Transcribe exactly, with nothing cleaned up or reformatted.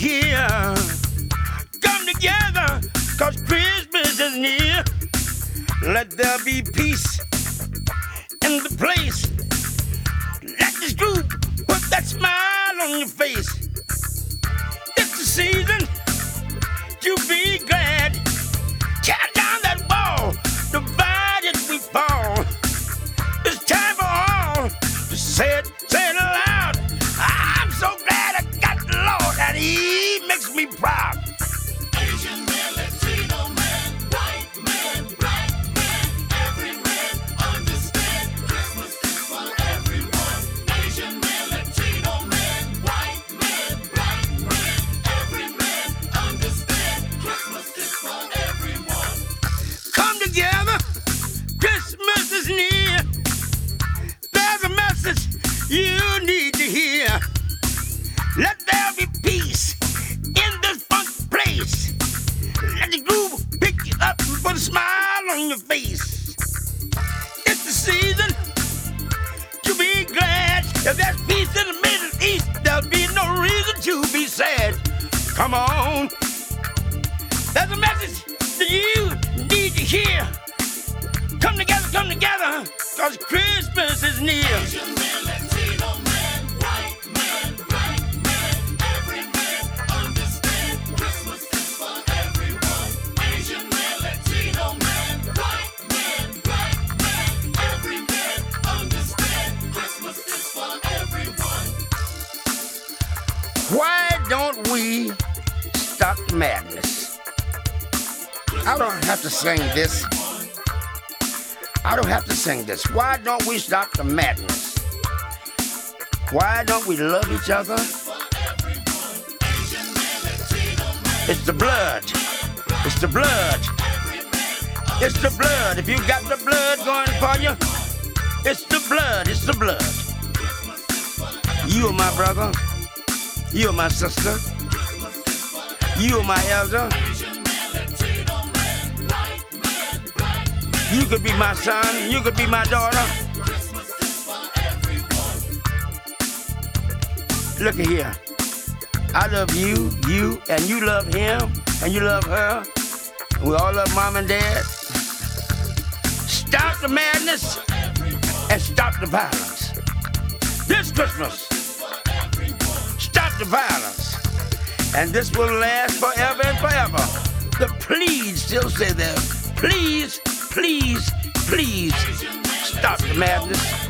hear. Come together, cause Christmas is near. Let there be peace in the place. Let this group put that smile on your face. It's the season to be glad. Tear down that wall, divided we fall. It's time for all to say it, say it aloud. I'm so glad I got the Lord and He makes me proud. Asian man, Latino man, white man, black man, every man understand Christmas is for everyone. Asian man, Latino man, white man, black man, every man understand Christmas is for everyone. Come together, Christmas is near. There's a message you need to hear. Let there be peace in this funk place. Let the groove pick you up and put a smile on your face. It's the season to be glad. If there's peace in the Middle East, there'll be no reason to be sad. Come on. There's a message that you need to hear. Come together, come together, cause Christmas is near. Asian man, Latino man, white man, black man, every man understand Christmas is for everyone. Asian man, Latino man, white man, black man, every man understand Christmas is for everyone. Why don't we stop the madness? I don't have to sing this. I don't have to sing this. Why don't we stop the madness? Why don't we love each other? It's the blood. It's the blood. It's the blood. If you got the blood going for you, it's the blood. It's the blood. You are my brother. You are my sister. You are my elder. You could be my son. You could be my daughter. Look at here. I love you, you, and you love him, and you love her. We all love mom and dad. Stop the madness and stop the violence. This Christmas, stop the violence. And this will last forever and forever. The please still say there. Please, please, please stop the madness.